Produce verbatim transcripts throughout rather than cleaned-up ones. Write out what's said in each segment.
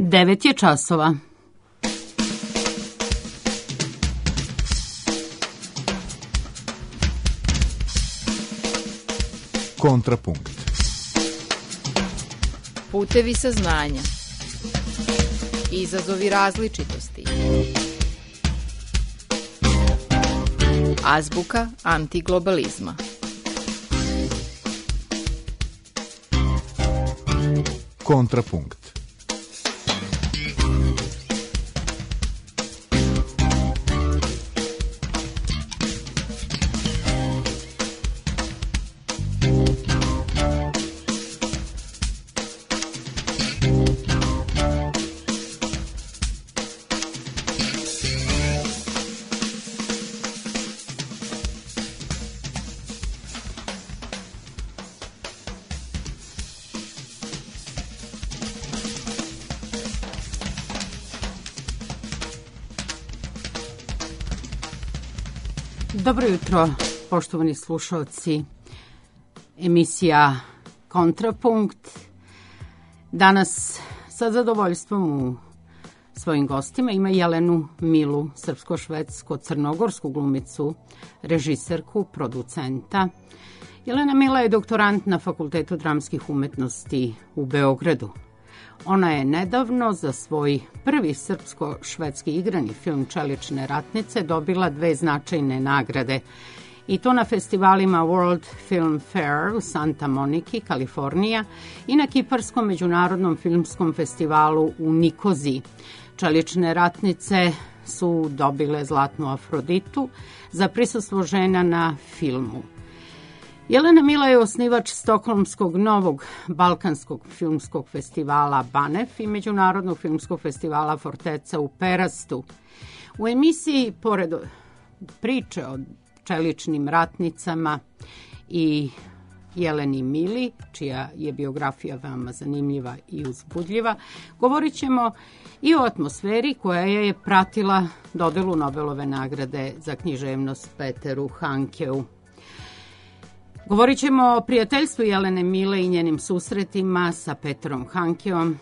Devet je časova. Kontrapunkt. Putevi saznanja. Izazovi različitosti. Azbuka antiglobalizma. Kontrapunkt. Dobro jutro, poštovani slušalci. Emisija Kontrapunkt. Danas sa zadovoljstvom u svojim gostima ima Jelenu Milu, srpsko-švedsko-crnogorsku glumicu, režiserku, producenta. Jelena Mila je doktorant na Fakultetu dramskih umetnosti u Beogradu. Ona je nedavno za svoj prvi srpsko-švedski igrani film Čelične ratnice dobila dve značajne nagrade. I to na festivalima World Film Fair u Santa Moniki, Kalifornija i na Kiparskom međunarodnom filmskom festivalu u Nikoziji. Čelične ratnice su dobile Zlatnu Afroditu za prisustvo žena na filmu. Jelena Mila je osnivač Stokholmskog novog balkanskog filmskog festivala Banef i Međunarodnog filmskog festivala Forteca u Perastu. U emisiji, pored priče o čeličnim ratnicama i Jeleni Mili, čija je biografija veoma zanimljiva i uzbudljiva, govorit ćemo i o atmosferi koja je pratila dodelu Nobelove nagrade za književnost Peteru Hankeu. Govorit ćemo o prijateljstvu Jelene Mile i njenim susretima sa Petrom Hankeom,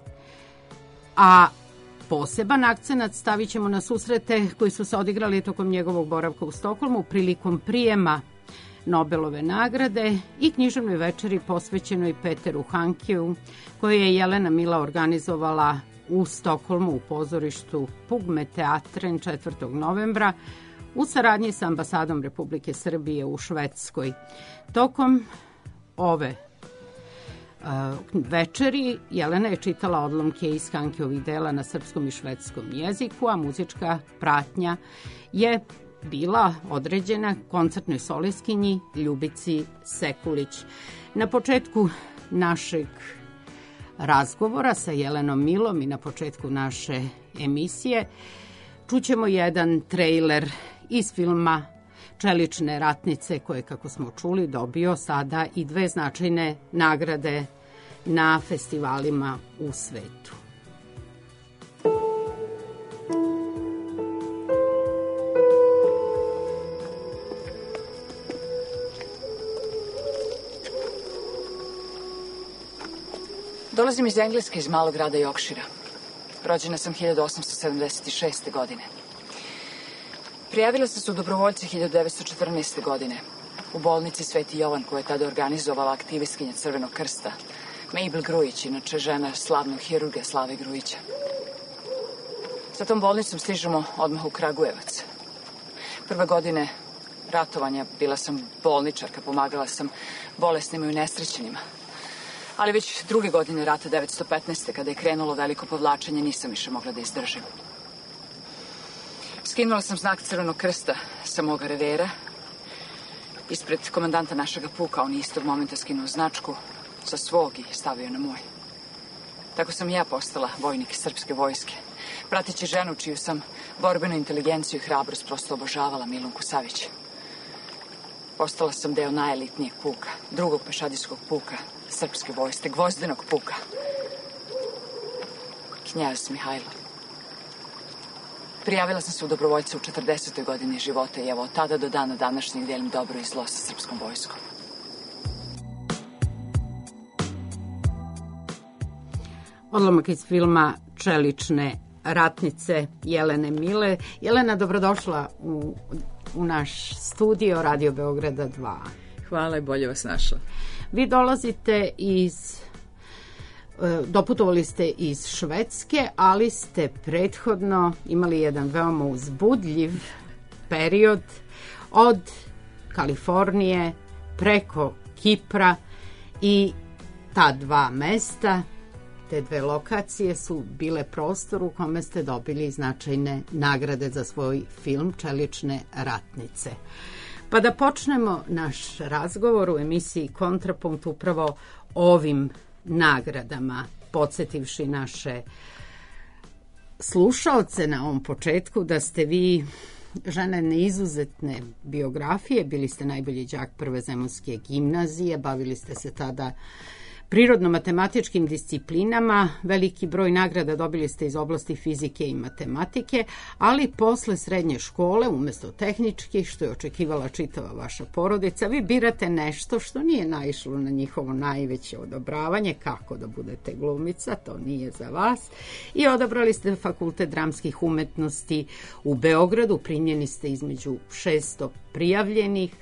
a poseban akcenat stavit ćemo na susrete koji su se odigrali tokom njegovog boravka u Stokholmu prilikom prijema Nobelove nagrade i književnoj večeri posvećenoj Peteru Hankeu, koju je Jelena Mila organizovala u Stokholmu u pozorištu Pugme Teatren četvrtog novembra u saradnji sa ambasadom Republike Srbije u Švedskoj. Tokom ove uh, večeri Jelena je čitala odlomke iz Hankeovih dela na srpskom i švedskom jeziku, a muzička pratnja je bila određena koncertnoj solistkinji Ljubici Sekulić. Na početku našeg razgovora sa Jelenom Milom i na početku naše emisije čućemo jedan trejler iz filma Čelične ratnice, koje, kako smo čuli, dobio sada i dve značajne nagrade na festivalima u svetu. Dolazim iz Engleske, iz malog grada Yorkshira. Rođena sam hiljadu osamsto sedamdeset šeste. godine. Prijavila sam se u dobrovoljci hiljadu devetsto četrnaeste. godine u bolnici Sveti Jovan, koja je tada organizovala aktivistkinja Crvenog krsta, Mabel Grujić, inače žena slavnog hirurga Slave Grujića. Sa tom bolnicom stižemo odmah u Kragujevac. Prve godine ratovanja bila sam bolničarka, pomagala sam bolesnima i unesrećenima. Ali već druge godine rata devetsto petnaeste. kada je krenulo veliko povlačenje, nisam više mogla da izdržim. Skinula sam znak Crvenog krsta sa moga revera. Ispred komandanta našega puka on je istog momenta skinuo značku sa svog i stavio na moj. Tako sam i ja postala vojnik srpske vojske, prateći ženu čiju sam borbenu inteligenciju i hrabrost prosto obožavala, Milunku Savić. Postala sam deo najelitnijeg puka, drugog pešadijskog puka srpske vojske, gvozdenog puka. Knjaz Mihajlo. Prijavila sam se u dobrovoljce u četrdesetoj godini života i evo od tada do dana današnjeg delim dobro i zlo sa srpskom vojskom. Odlomak iz filma čelične ratnice Jelene Mile. Jelena, dobrodošla u, u naš studio Radio Beograda dva. Hvala i bolje vas našla. Vi dolazite iz, doputovali ste iz Švedske, ali ste prethodno imali jedan veoma uzbudljiv period od Kalifornije preko Kipra i ta dva mesta, te dve lokacije su bile prostor u kome ste dobili značajne nagrade za svoj film Čelične ratnice. Pa da počnemo naš razgovor u emisiji Kontrapunkt upravo ovim nagradama, podsjetivši naše slušaoce na ovom početku da ste vi žene neizuzetne biografije, bili ste najbolji đak Prve zemunske gimnazije, bavili ste se tada prirodno-matematičkim disciplinama, veliki broj nagrada dobili ste iz oblasti fizike i matematike, ali posle srednje škole, umesto tehničkih, što je očekivala čitava vaša porodica, vi birate nešto što nije naišlo na njihovo najveće odobravanje, kako da budete glumica, to nije za vas, i odabrali ste Fakultet dramskih umetnosti u Beogradu, primljeni ste između šesto prijavljenih,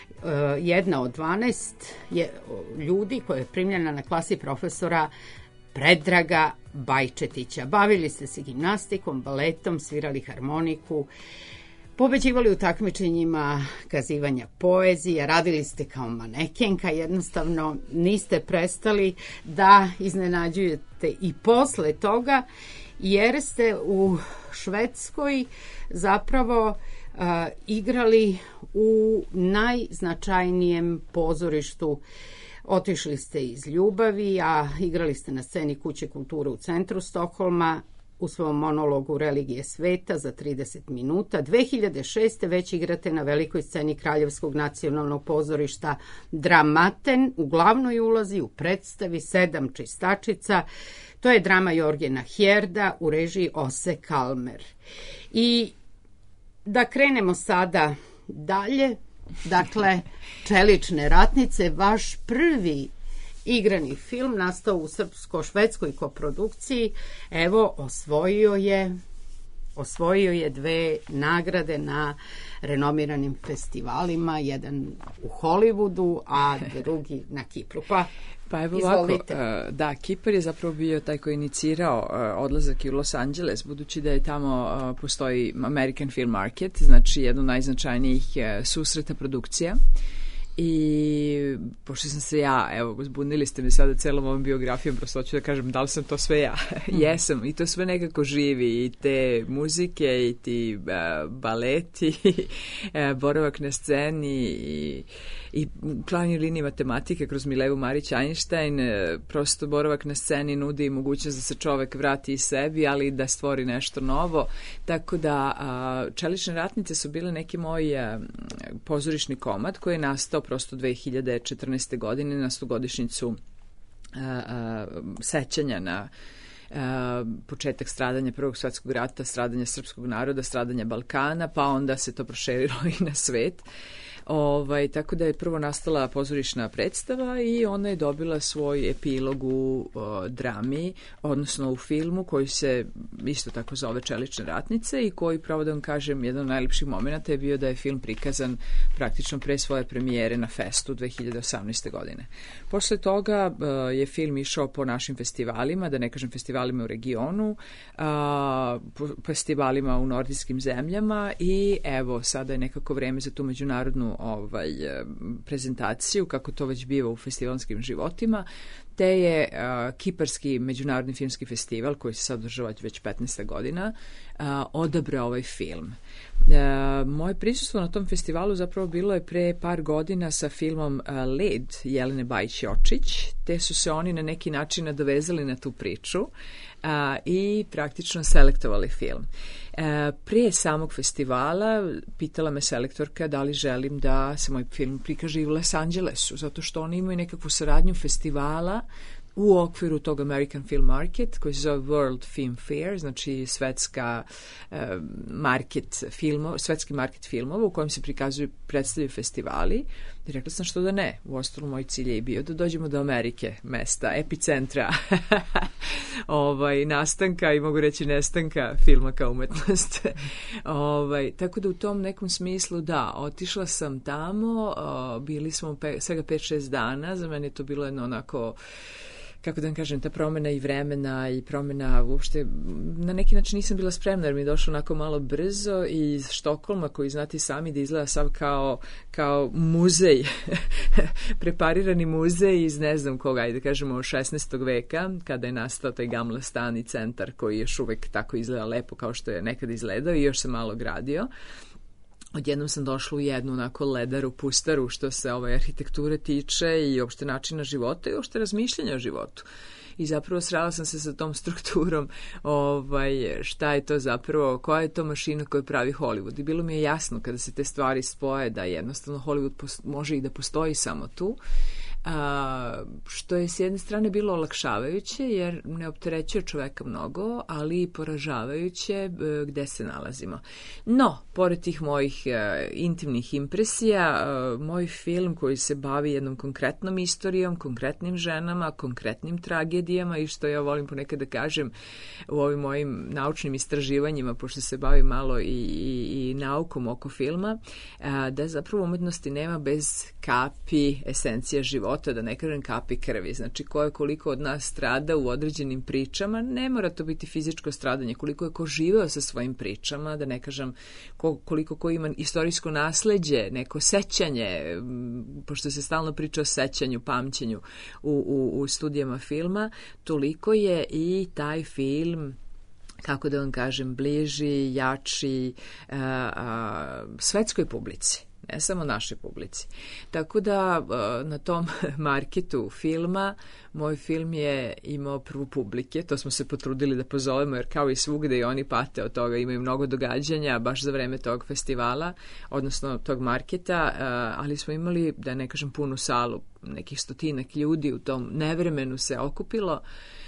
jedna od dvanaest je ljudi koja je primljena na klasi profesora Predraga Bajčetića. Bavili ste se gimnastikom, baletom, svirali harmoniku, pobeđivali u takmičenjima kazivanja poezije, radili ste kao manekenka, jednostavno niste prestali da iznenađujete i posle toga, jer ste u Švedskoj zapravo Uh, igrali u najznačajnijem pozorištu. Otišli ste iz ljubavi, a igrali ste na sceni Kuće kulture u centru Stokholma u svom monologu Religije sveta za trideset minuta. dve hiljade šeste. već igrate na velikoj sceni Kraljevskog nacionalnog pozorišta Dramaten u glavnoj ulozi u predstavi Sedam čistačica. To je drama Jorgena Hjerda u režiji Ose Kalmer. I da krenemo sada dalje, dakle, Čelične ratnice, vaš prvi igrani film nastao u srpsko-švedskoj koprodukciji, evo, osvojio je, osvojio je dve nagrade na renomiranim festivalima, jedan u Hollywoodu, a drugi na Kipru. Pa, Pa evo ovako, da, Kipar je zapravo bio taj koji je inicirao odlazak u Los Angeles, budući da je tamo postoji American Film Market, znači jedno od najznačajnijih susreta produkcija. I pošto sam se ja, evo, zbunili ste me sada celom ovom biografijom, prosto hoću da kažem da li sam to sve ja. Jesam, i to sve nekako živi, i te muzike, i ti uh, baleti, uh, boravak na sceni, i, i u krajnjoj liniji matematike kroz Milevu Marić-Einstein, uh, prosto boravak na sceni nudi mogućnost da se čovek vrati i sebi, ali da stvori nešto novo. Tako da uh, Čelične ratnice su bile neki moj uh, pozorišni komad koji je nastao prosto dve hiljade četrnaeste. godine na stogodišnjicu uh, uh, sećanja na uh, početak stradanja Prvog svetskog rata, stradanja srpskog naroda, stradanja Balkana, pa onda se to proširilo i na svet. Ovaj, tako da je prvo nastala pozorišna predstava i ona je dobila svoj epilog u o, drami, odnosno u filmu koji se isto tako zove Čelične ratnice i koji, pravo da vam kažem, jedan od najlepših momenta je bio da je film prikazan praktično pre svoje premijere na Festu dve hiljade osamnaeste. godine. Posle toga o, je film išao po našim festivalima, da ne kažem festivalima u regionu, a, po festivalima u nordijskim zemljama i evo, sada je nekako vreme za tu međunarodnu ovaj, prezentaciju, kako to već biva u festivalskim životima, te je uh, Kiparski međunarodni filmski festival, koji se sad održava već petnaesta godina, uh, odabrao ovaj film. Uh, moje prisustvo na tom festivalu zapravo bilo je pre par godina sa filmom uh, Led Jelene Bajić-Jočić, te su se oni na neki način nadovezali na tu priču uh, i praktično selektovali film. Uh, prije samog festivala pitala me selektorka da li želim da se moj film prikaže i u Los Angelesu, zato što oni imaju nekakvu saradnju festivala u okviru tog American Film Market, koji se zove World Film Fair, znači svetska uh, market filmova, svetski market filmova u kojem se prikazuju, predstavljaju festivali. I rekla sam što da ne. U ostalom, moj cilj je i bio da dođemo do Amerike, mesta, epicentra ovaj, nastanka i mogu reći nestanka filma kao umetnost. ovaj, tako da u tom nekom smislu, da, otišla sam tamo, uh, bili smo pe, svega pet šest dana, za mene je to bilo jedno onako, kako da vam kažem, ta promena i vremena i promena uopšte, na neki način nisam bila spremna jer mi je došlo onako malo brzo i iz Štokholma, koji znate sami da izgleda sav kao, kao muzej, preparirani muzej iz ne znam koga, ajde kažemo šesnaestog veka, kada je nastao taj Gamla stan i centar koji još uvek tako izgleda lepo kao što je nekada izgledao i još se malo gradio. Odjednom sam došla u jednu onako ledaru, pustaru što se ovaj arhitekture tiče i uopšte načina života i uopšte razmišljanja o životu. I zapravo srela sam se sa tom strukturom ovaj, šta je to zapravo, koja je to mašina koju pravi Hollywood. I bilo mi je jasno kada se te stvari spoje da jednostavno Hollywood može i da postoji samo tu. A, što je s jedne strane bilo olakšavajuće jer ne opterećuje čoveka mnogo, ali i poražavajuće e, gde se nalazimo. No, pored tih mojih e, intimnih impresija, e, moj film koji se bavi jednom konkretnom istorijom, konkretnim ženama, konkretnim tragedijama i što ja volim ponekad da kažem u ovim mojim naučnim istraživanjima, pošto se bavi malo i, i, i naukom oko filma, a, da zapravo umetnosti nema bez kapi esencija života, da ne kažem kapi krvi. Znači, ko je koliko od nas strada u određenim pričama, ne mora to biti fizičko stradanje, koliko je ko živeo sa svojim pričama, da ne kažem ko, koliko ko ima istorijsko nasleđe, neko sećanje, pošto se stalno priča o sećanju, pamćenju u, u, u studijama filma, toliko je i taj film, kako da vam kažem, bliži, jači a, a, svetskoj publici, ne samo našoj publici. Tako da na tom marketu filma moj film je imao prvu publike, to smo se potrudili da pozovemo jer kao i svugde i oni pate od toga, imaju mnogo događanja baš za vreme tog festivala, odnosno tog marketa, ali smo imali, da ne kažem punu salu, nekih stotinak ljudi u tom nevremenu se okupilo.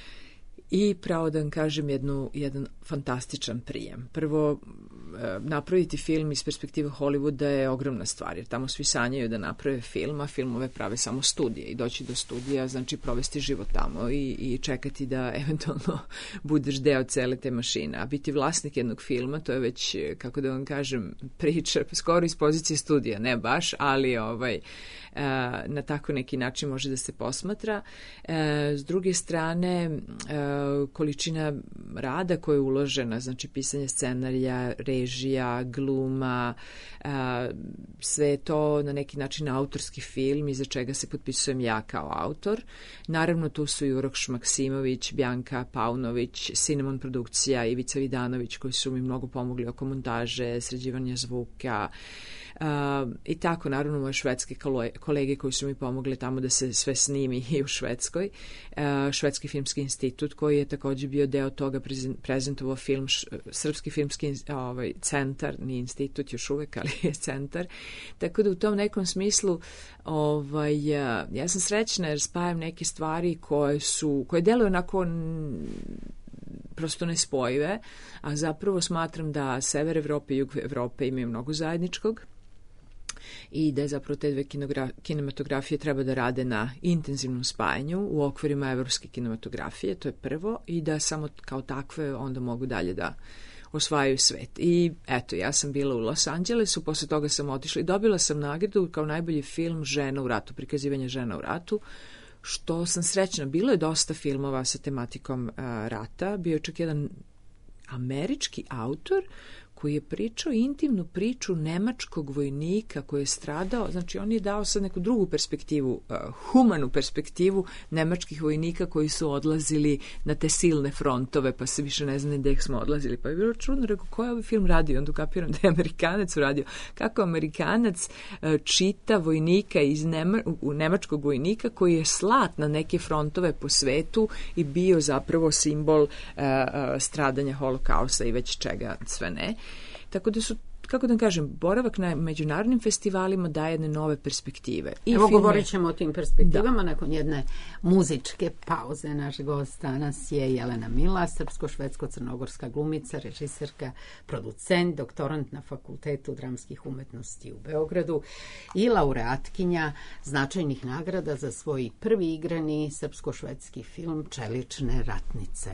I pravo da vam kažem jednu, jedan fantastičan prijem. Prvo, napraviti film iz perspektive Hollywooda je ogromna stvar, jer tamo svi sanjaju da naprave film, a filmove prave samo studije. I doći do studija znači provesti život tamo i, i čekati da eventualno budeš deo cele te mašine. A biti vlasnik jednog filma, to je već, kako da vam kažem, priča skoro iz pozicije studija, ne baš, ali ovaj, na tako neki način može da se posmatra. S druge strane, količina rada koja je uložena, znači pisanje scenarija, režija, gluma, sve je to na neki način autorski film iza čega se potpisujem ja kao autor. Naravno tu su i Uroš Maksimović, Bjanka Paunović, Cinnamon produkcija, Ivica Vidanović koji su mi mnogo pomogli oko montaže, sređivanja zvuka, Uh, i tako, naravno, moje švedske kolege koji su mi pomogli tamo da se sve snimi i u Švedskoj. Uh, Švedski filmski institut koji je također bio deo toga, prezentovao film, š, Srpski filmski ovaj, centar, nije institut još uvek, ali je centar. Tako da u tom nekom smislu ovaj, ja sam srećna jer spajam neke stvari koje su, koje deluju onako prosto nespojive, a zapravo smatram da sever Evrope i jug Evrope imaju mnogo zajedničkog i da je zapravo te dve kinematografije treba da rade na intenzivnom spajanju u okvirima evropske kinematografije, to je prvo, i da samo kao takve onda mogu dalje da osvajaju svet. I eto, ja sam bila u Los Angelesu, posle toga sam otišla i dobila sam nagradu kao najbolji film Žena u ratu, prikazivanje žena u ratu, što sam srećna. Bilo je dosta filmova sa tematikom uh, rata, bio je čak jedan američki autor koji je pričao intimnu priču nemačkog vojnika koji je stradao, znači on je dao sad neku drugu perspektivu, uh, humanu perspektivu nemačkih vojnika koji su odlazili na te silne frontove, pa se više ne zna gde smo odlazili. Pa je bilo čudno, rekao, ko je ovaj film radio? Onda kapiram da je Amerikanac uradio. Kako Amerikanac uh, čita vojnika iz Nema, u, nemačkog vojnika koji je slat na neke frontove po svetu i bio zapravo simbol uh, uh, stradanja holokausta i već čega sve ne. Tako da su kako da kažem, boravak na međunarodnim festivalima daje jedne nove perspektive. I Evo filme... govorit ćemo o tim perspektivama da. Nakon jedne muzičke pauze. Naš gost danas je Jelena Mila, srpsko-švedsko-crnogorska glumica, režiserka, producent, doktorant na Fakultetu dramskih umetnosti u Beogradu i laureatkinja značajnih nagrada za svoj prvi igrani srpsko-švedski film Čelične ratnice.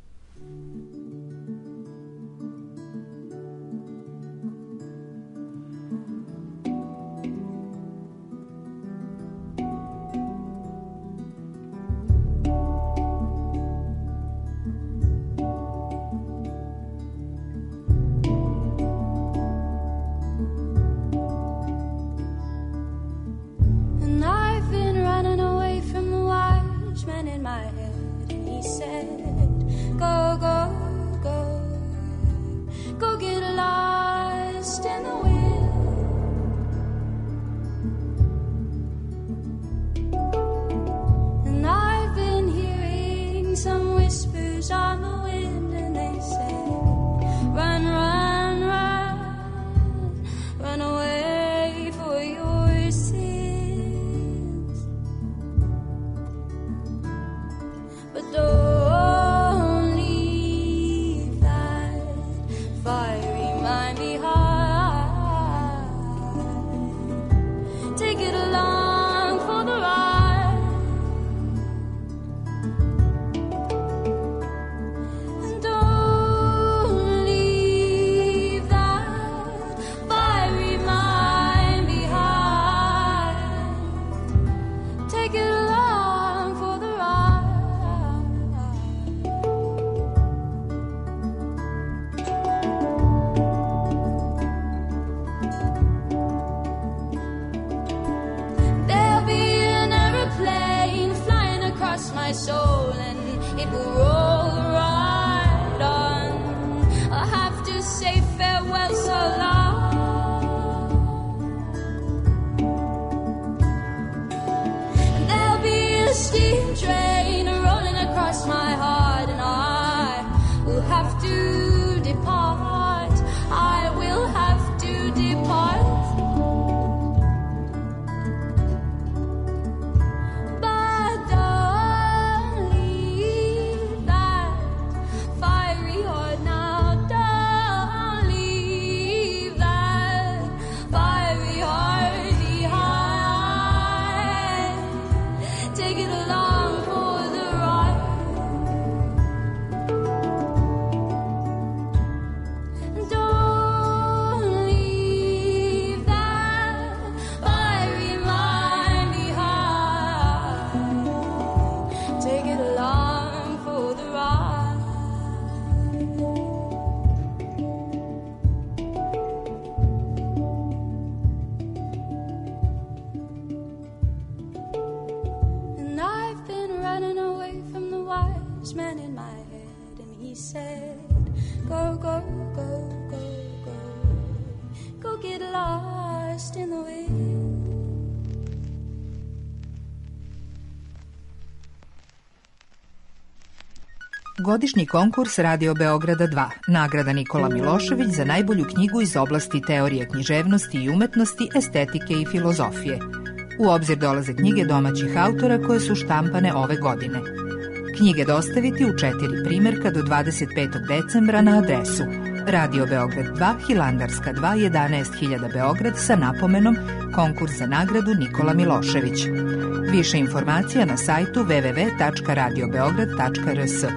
Godišnji konkurs Radio Beograda dva, nagrada Nikola Milošević za najbolju knjigu iz oblasti teorije književnosti i umetnosti, estetike i filozofije. U obzir dolaze knjige domaćih autora koje su štampane ove godine. Knjige dostaviti u četiri primjerka do dvadeset petog decembra na adresu Radio Beograd dva, Hilandarska dva, jedanaest hiljada Beograd sa napomenom Konkurs za nagradu Nikola Milošević. Više informacija na sajtu w w w tačka radio beograd tačka r s.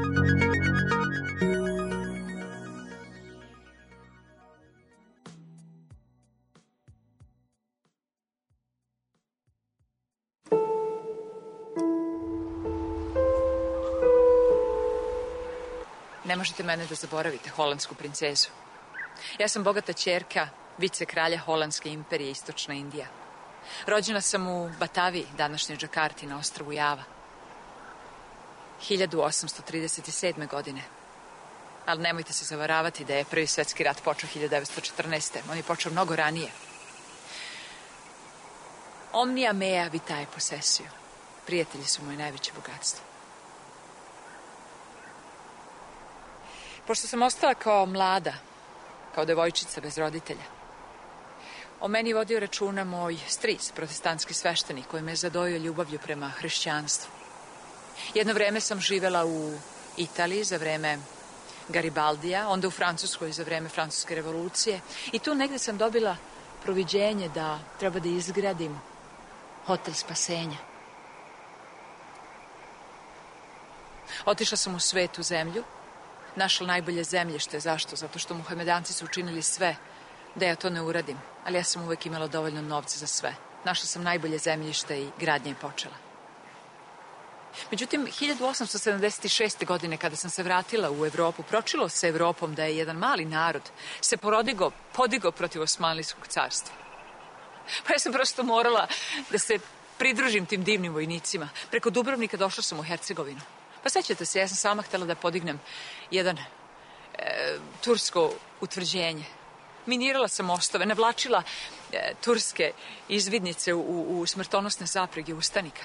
Ne možete mene da zaboravite, holandsku princezu. Ja sam bogata ćerka vice kralja Holandske imperije Istočna Indija. Rođena sam u Bataviji, današnjoj Džakarti, na ostrvu Java. hiljadu osamsto trideset sedme. godine. Ali nemojte se zavaravati da je prvi svetski rat počeo hiljadu devetsto četrnaeste. On je počeo mnogo ranije. Omnia mea vitae possessio. Prijatelji su moje najveće bogatstvo. Pošto sam ostala kao mlada, kao devojčica bez roditelja, O meni vodio računa moj stric, protestantski sveštenik, koji me zadojio ljubavlju prema hrišćanstvu. Jedno vreme sam živela u Italiji za vreme Garibaldija, onda u Francuskoj za vreme Francuske revolucije i tu negde sam dobila proviđenje da treba da izgradim hotel spasenja. Otišla sam u svetu zemlju, našla najbolje zemljište. Zašto? Zato što Muhamedanci su učinili sve da ja to ne uradim, ali ja sam uvek imala dovoljno novca za sve. Našla sam najbolje zemljište i gradnja je počela. Međutim, hiljadu osamsto sedamdeset šeste. godine, kada sam se vratila u Evropu, pročilo se Evropom da je jedan mali narod se porodigo, podigo protiv Osmanlijskog carstva. Pa ja sam prosto morala da se pridružim tim divnim vojnicima. Preko Dubrovnika došla sam u Hercegovinu. Pa sećate se, ja sam sama htjela da podignem jedan e, tursko utvrđenje. Minirala sam mostove, navlačila e, turske izvidnice u, u smrtonosne zaprege ustanika.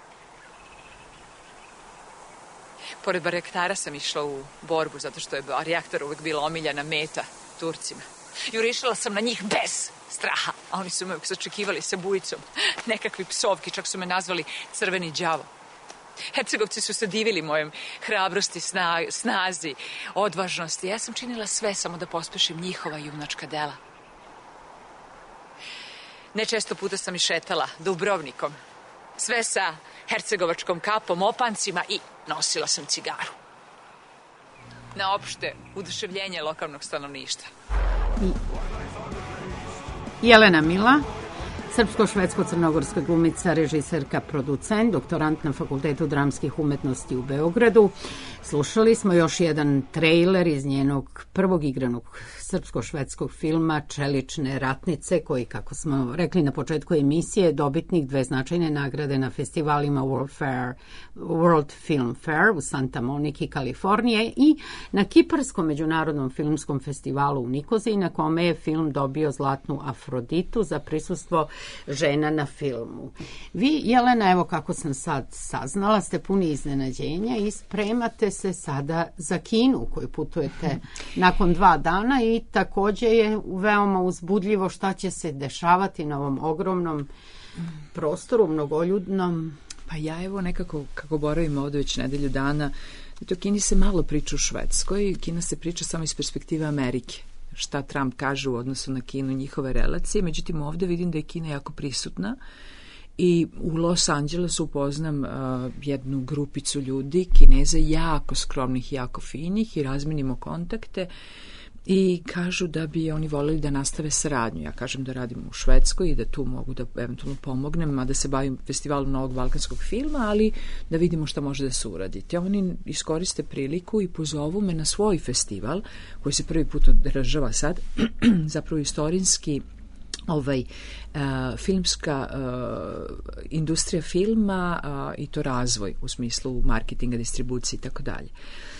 Pored Barektara sam išla u borbu, zato što je Barektar uvek bila omiljena meta Turcima. Jurišala sam na njih bez straha, a oni su me sačekivali sa bujicom. Nekakvi psovki, čak su me nazvali crveni đavo. Hercegovci su se divili mojem hrabrosti, sna, snazi, odvažnosti. Ja sam činila sve samo da pospešim njihova junačka dela. Nečesto puta sam i šetala Dubrovnikom. Sve sa hercegovačkom kapom, opancima i nosila sam cigaru. Na opšte uduševljenje lokalnog stanovništva. Jelena Mila, srpsko-švedsko-crnogorska glumica, režiserka, producent, doktorant na Fakultetu dramskih umetnosti u Beogradu. Slušali smo još jedan trejler iz njenog prvog igranog srpsko-švedskog filma Čelične ratnice, koji, kako smo rekli na početku emisije, dobitnik dve značajne nagrade na festivalima World Fair, World Film Fair u Santa Moniki, Kalifornije, i na Kiparskom međunarodnom filmskom festivalu u Nikoziji, na kome je film dobio zlatnu Afroditu za prisustvo žena na filmu. Vi, Jelena, evo kako sam sad saznala, ste puni iznenađenja i spremate se sada za Kinu, koju putujete nakon dva dana, i takođe je veoma uzbudljivo šta će se dešavati na ovom ogromnom prostoru, mnogoljudnom. Pa ja evo nekako, kako boravim ovde već nedelju dana, to Kini se malo priča u Švedskoj, Kina se priča samo iz perspektive Amerike. Šta Trump kaže u odnosu na Kinu, njihove relacije. Međutim, ovde vidim da je Kina jako prisutna i u Los Angelesu upoznam uh, jednu grupicu ljudi, Kineza, jako skromnih, jako finih, i razmenimo kontakte i kažu da bi oni voljeli da nastave saradnju. Ja kažem da radim u Švedskoj i da tu mogu da eventualno pomognem, mada se bavim festivalom novog balkanskog filma, ali da vidimo šta može da se uradi. Te oni iskoriste priliku i pozovu me na svoj festival, koji se prvi put održava sad, zapravo istorijski ovaj, uh, filmska uh, industrija filma uh, i to razvoj u smislu marketinga, distribucije i tako dalje.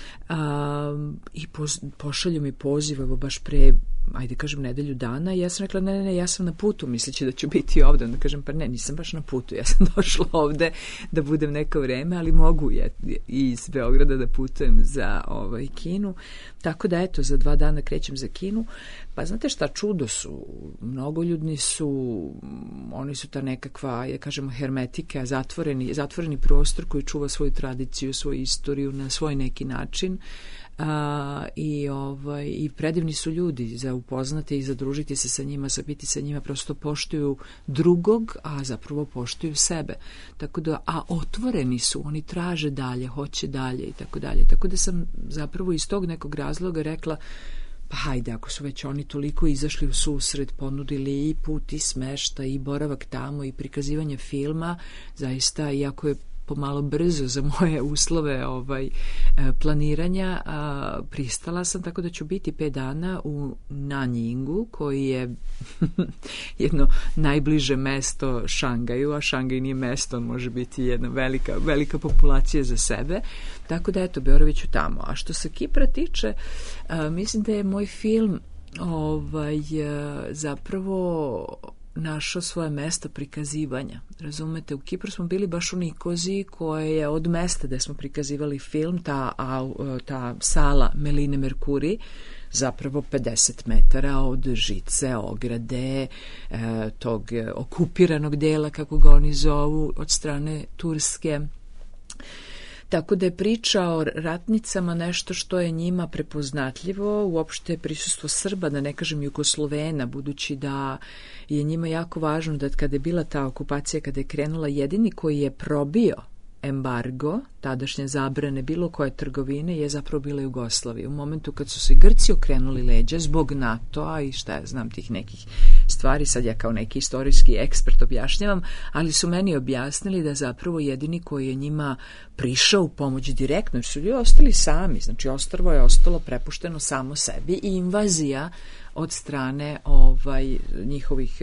Um, i poz, pošalju mi poziv, evo baš pre, ajde kažem, nedelju dana, i ja sam rekla, ne, ne, ne, ja sam na putu, misleći da ću biti ovde. Onda kažem, pa ne, nisam baš na putu, ja sam došla ovde da budem neko vreme, ali mogu je iz Beograda da putujem za ovaj, Kinu. Tako da, eto, za dva dana krećem za Kinu. Pa znate šta, čudo su, mnogoljudni su, oni su ta nekakva, ja kažemo, hermetika, zatvoreni, zatvoreni prostor koji čuva svoju tradiciju, svoju istoriju na svoj neki način. A, i, ovaj, i predivni su ljudi za upoznati i zadružiti se sa njima, sapiti sa njima, prosto poštuju drugog, a zapravo poštuju sebe. Tako da, a otvoreni su, oni traže dalje, hoće dalje i tako dalje. Tako da sam zapravo iz tog nekog razloga rekla, pa hajde, ako su već oni toliko izašli u susret, ponudili i put i smešta i boravak tamo i prikazivanje filma, zaista, iako je pomalo brzo za moje uslove ovaj, planiranja, a, pristala sam, tako da ću biti pet dana u Nanjingu, koji je jedno najbliže mesto Šangaju, a Šangaj nije mesto, on može biti jedna velika, velika populacija za sebe, tako da eto, boraviću tamo. A što se Kipra tiče, a, mislim da je moj film ovaj, zapravo našao svoje mesto prikazivanja. Razumete, u Kipru smo bili baš u Nikoziji, koje je od mesta gde smo prikazivali film, ta, a, ta sala Meline Merkuri, zapravo pedeset metara od žice, ograde, e, tog okupiranog dela, kako ga oni zovu, od strane Turske. Tako da je priča o ratnicama nešto što je njima prepoznatljivo, uopšte prisustvo Srba, da ne kažem Jugoslovena, budući da je njima jako važno da kada je bila ta okupacija, kada je krenula, jedini koji je probio embargo, tadašnje zabrane bilo koje trgovine, je zapravo bila Jugoslavija. U momentu kad su se Grci okrenuli leđa zbog NATO-a i šta ja znam tih nekih stvari, sad ja kao neki istorijski ekspert objašnjavam, ali su meni objasnili da zapravo jedini koji je njima prišao u pomoć direktno, jer su ljudi ostali sami, znači ostrvo je ostalo prepušteno samo sebi i invazija od strane ovaj, njihovih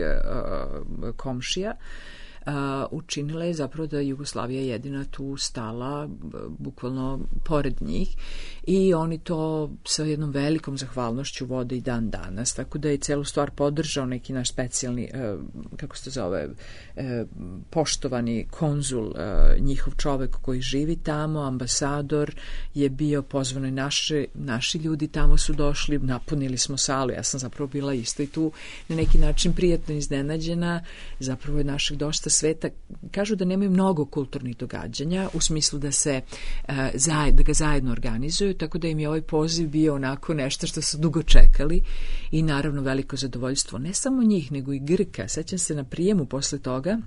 uh, komšija Uh, učinila je zapravo da Jugoslavija jedina tu stala, bukvalno pored njih, i oni to sa jednom velikom zahvalnošću vode i dan danas, tako da je celu stvar podržao neki naš specijalni, uh, kako se to zove, uh, poštovani konzul, uh, njihov čovek koji živi tamo, ambasador je bio, pozvano i naše, naši ljudi tamo su došli, napunili smo salu, ja sam zapravo bila isto i tu na neki način prijatno iznenađena, zapravo je naših dosta sveta. Kažu da nemaju mnogo kulturnih događanja u smislu da se uh, zaj, da ga zajedno organizuju, tako da im je ovaj poziv bio onako nešto što su dugo čekali i naravno veliko zadovoljstvo ne samo njih nego i Grka. Sećam se na prijemu posle toga,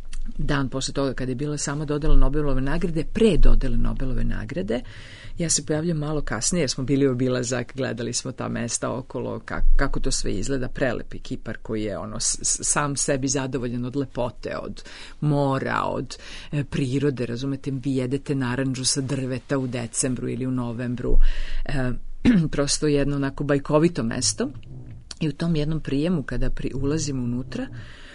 dan posle toga kada je bila sama dodela Nobelove nagrade, pre dodele Nobelove nagrade, ja se pojavljam malo kasnije jer smo bili obilazak, gledali smo ta mesta okolo, kako, kako to sve izgleda, prelepi Kipar koji je ono s, sam sebi zadovoljan od lepote, od mora, od e, prirode, razumete, vi jedete narandžu sa drveta u decembru ili u novembru, e, prosto jedno onako bajkovito mesto, i u tom jednom prijemu kada pri, ulazimo unutra,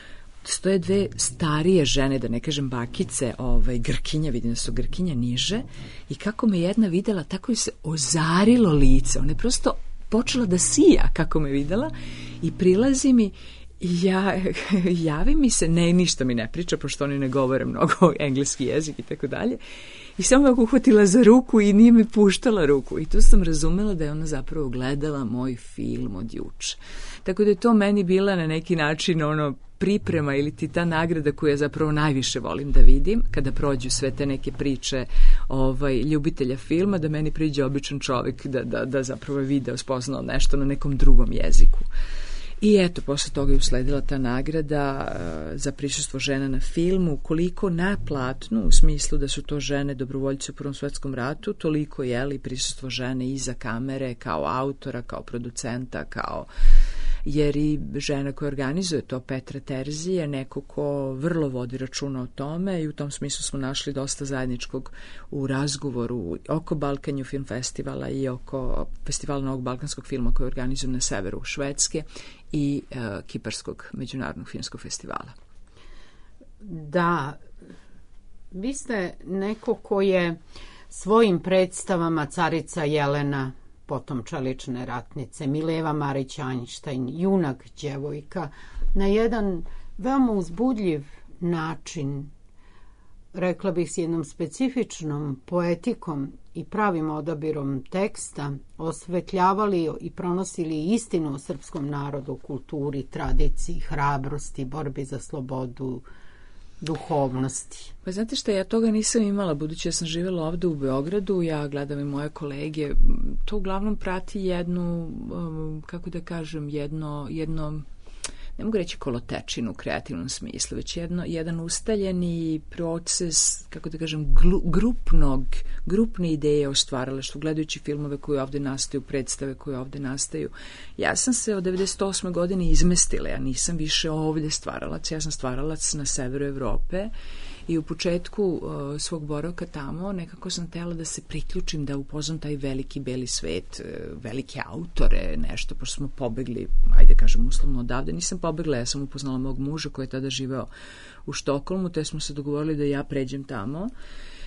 stoje dve starije žene, da ne kažem bakice, ovaj, Grkinja, vidim da su Grkinja niže, i kako me jedna videla, tako je se ozarilo lice, ona je prosto počela da sija kako me videla i prilazi mi i ja, javi mi se, ne, ništa mi ne priča, pošto oni ne govore mnogo engleski jezik i tako dalje, i samo me uhvatila za ruku i nije mi puštala ruku, i tu sam razumela da je ona zapravo gledala moj film od juče. Tako da je to meni bila na neki način ono priprema ili ti ta nagrada koju ja zapravo najviše volim da vidim kada prođu sve te neke priče ovaj, ljubitelja filma, da meni priđe običan čovjek da, da, da zapravo je video spoznao nešto na nekom drugom jeziku. I eto, posle toga je usledila ta nagrada uh, za prisustvo žena na filmu, koliko na platnu, u smislu da su to žene dobrovoljci u Prvom svetskom ratu, toliko je li prisustvo žene iza kamere, kao autora, kao producenta, kao, jer i žena koja organizuje to, Petra Terzi, je neko ko vrlo vodi računa o tome, i u tom smislu smo našli dosta zajedničkog u razgovoru oko Balkan Film Festivala i oko Festivala novog balkanskog filma koji organizujem na severu Švedske i uh, Kiparskog međunarodnog filmskog festivala. Da, vi ste neko ko je svojim predstavama Carica Jelena, potom Čelične ratnice, Mileva Marić-Einstein, Junak djevojka, na jedan veoma uzbudljiv način, rekla bih s jednom specifičnom poetikom i pravim odabirom teksta, osvetljavali i pronosili istinu o srpskom narodu, kulturi, tradiciji, hrabrosti, borbi za slobodu, duhovnosti. Pa znate što, ja toga nisam imala, budući ja sam živjela ovde u Beogradu, ja gledam i moje kolege, to uglavnom prati jednu, kako da kažem, jedno, jedno ne mogu reći kolotečinu u kreativnom smislu, već jedno, jedan ustaljeni proces, kako da kažem, glu, grupnog, grupne ideje o stvaralaštvu, gledajući filmove koje ovde nastaju, predstave koje ovde nastaju. Ja sam se od devedeset osme godine izmestila, ja nisam više ovde stvaralac, ja sam stvaralac na severu Evrope, i u početku uh, svog boravka tamo nekako sam htjela da se priključim, da upoznam taj veliki beli svet, uh, velike autore, nešto, pošto smo pobegli, ajde kažem uslovno odavde, nisam pobegla, ja sam upoznala mog muža koji je tada živeo u Štokholmu, te smo se dogovorili da ja pređem tamo.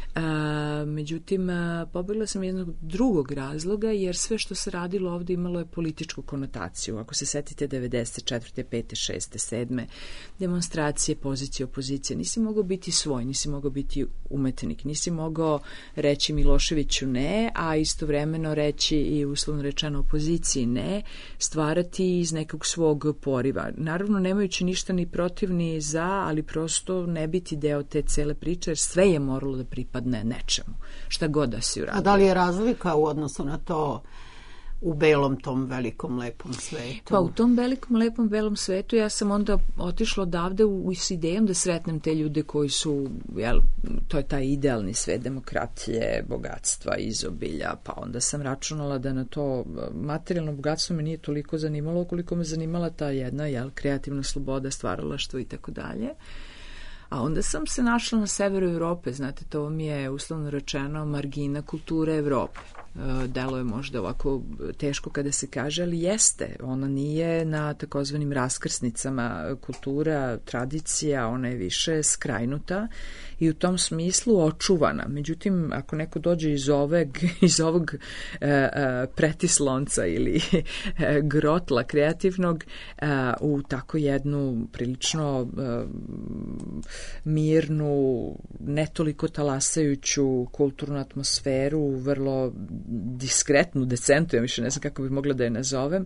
A, međutim, a, pobegla sam jednog drugog razloga, jer sve što se radilo ovde imalo je političku konotaciju. Ako se setite devedeset četvrte, pete, šeste, sedme demonstracije, pozicije, opozicije, nisi mogao biti svoj, nisi mogao biti umetnik, nisi mogao reći Miloševiću ne, a istovremeno reći i uslovno rečeno opoziciji ne, stvarati iz nekog svog poriva. Naravno, nemajući ništa ni protiv ni za, ali prosto ne biti deo te cele priče, jer sve je moralo da pripadne nečemu, šta god da si uradio. A da li je razlika u odnosu na to u belom tom velikom lepom svetu? Pa u tom velikom lepom belom svetu ja sam onda otišla odavde u, s idejom da sretnem te ljude koji su, jel, to je taj idealni svet demokratije, bogatstva, izobilja, pa onda sam računala da na to materijalno bogatstvo me nije toliko zanimalo koliko me zanimala ta jedna, jel, kreativna sloboda, stvaralaštvo i tako dalje. A onda sam se našla na severu Evrope, znate, to mi je uslovno rečeno margina kulture Evrope. Delo je možda ovako teško kada se kaže, ali jeste. Ona nije na takozvanim raskrsnicama kultura, tradicija, ona je više skrajnuta i u tom smislu očuvana. Međutim, ako neko dođe iz ovog, iz ovog e, e, pretislonca ili e, grotla kreativnog e, u tako jednu prilično e, mirnu, ne toliko talasajuću kulturnu atmosferu, vrlo diskretnu, decentu, ja više ne znam kako bih mogla da je nazovem,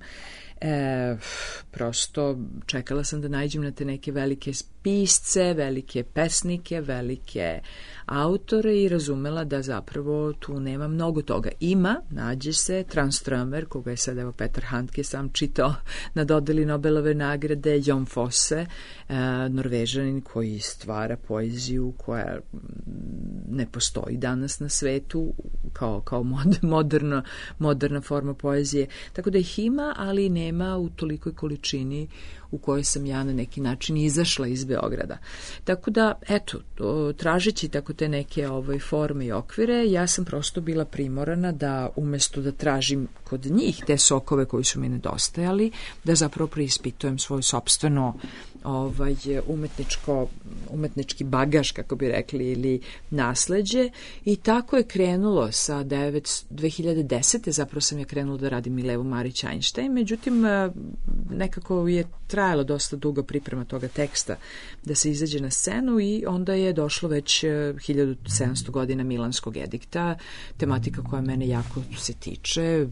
e, prosto čekala sam da nađem na te neke velike pisce, velike pesnike, velike autore i razumela da zapravo tu nema mnogo toga. Ima, nađe se Tranströmer, koga je sad evo Petar Handke sam čitao na dodeli Nobelove nagrade, Jon Fosse, e, Norvežanin koji stvara poeziju koja ne postoji danas na svetu kao, kao mod, moderno, moderna forma poezije. Tako da ih ima, ali nema u tolikoj količini u kojoj sam ja na neki način izašla iz Beograda. Tako da, eto, tražeći tako te neke ovaj, forme i okvire, ja sam prosto bila primorana da umesto da tražim kod njih te sokove koji su mi nedostajali, da zapravo preispitujem svoje sopstveno ovaj, umetničko, umetnički bagaž, kako bi rekli, ili nasleđe. I tako je krenulo sa dve hiljade desete. Zapravo sam ja krenula da radim Milevu Marić Einstein. Međutim, nekako je trajalo dosta dugo priprema toga teksta da se izađe na scenu i onda je došlo već hiljadu sedamsto godina Milanskog edikta, tematika koja mene jako se tiče,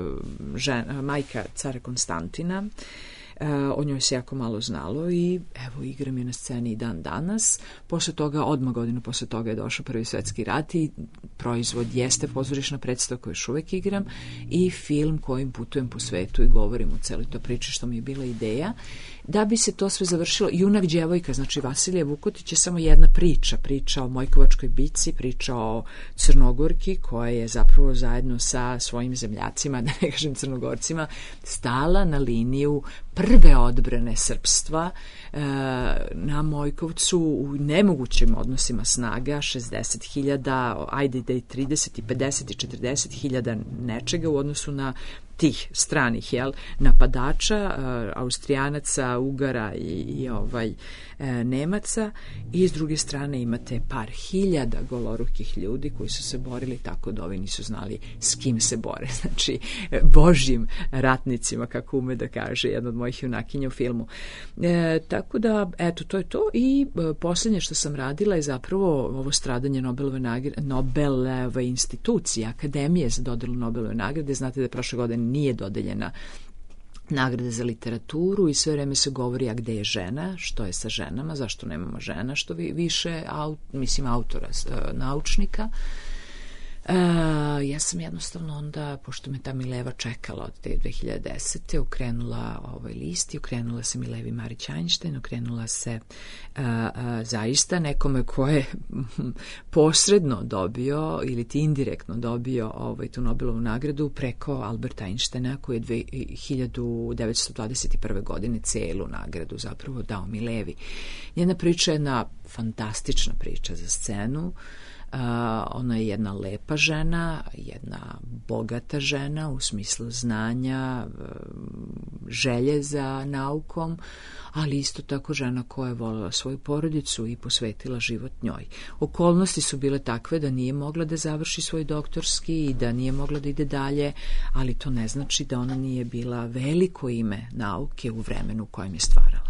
žena, majka cara Konstantina. Uh, o njoj se jako malo znalo i evo igram je na sceni i dan danas. Posle toga, odmah godinu posle toga je došao Prvi svetski rat i proizvod jeste pozorišna predstava koju još uvek igram i film kojim putujem po svetu i govorim o celoj to priči, što mi je bila ideja. Da bi se to sve završilo, Junak djevojka, znači Vasilije Vukotić je samo jedna priča, priča o Mojkovačkoj bici, priča o Crnogorki koja je zapravo zajedno sa svojim zemljacima, da ne kažem Crnogorcima, stala na liniju prve odbrane srpstva e, na Mojkovcu u nemogućim odnosima snaga, šezdeset hiljada, ajde da i trideset i pedeset i četrdeset hiljada nečega u odnosu na tih stranih, jel, napadača, uh, Austrijanaca, Ugara i, i ovaj uh, Nemaca, i s druge strane imate par hiljada golorukih ljudi koji su se borili tako da ovi nisu znali s kim se bore, znači božjim ratnicima, kako ume da kaže jedna od mojih junakinja u filmu. E, tako da, eto, to je to i e, posljednje što sam radila je zapravo ovo stradanje Nobelove nagrade, Nobelove institucije, Akademije za dodelu Nobelove nagrade. Znate da je prošle godine nije dodeljena nagrade za literaturu i sve vreme se govori a gde je žena, što je sa ženama, zašto nemamo žena, što vi, više, aut, mislim, autora, naučnika. Uh, ja sam jednostavno onda, pošto me ta Mileva čekala od te dve hiljade desete. okrenula ovaj list i okrenula se Milevi Marić Einstein, okrenula se uh, uh, zaista nekome ko je posredno dobio ili ti indirektno dobio ovaj, tu Nobelovu nagradu preko Alberta Einsteina, koji je hiljadu devetsto dvadeset prve. godine celu nagradu zapravo dao Milevi. Njena priča je jedna fantastična priča za scenu. Uh, ona je jedna lepa žena, jedna bogata žena u smislu znanja, želje za naukom, ali isto tako žena koja je voljela svoju porodicu i posvetila život njoj. Okolnosti su bile takve da nije mogla da završi svoj doktorski i da nije mogla da ide dalje, ali to ne znači da ona nije bila veliko ime nauke u vremenu u kojem je stvarala.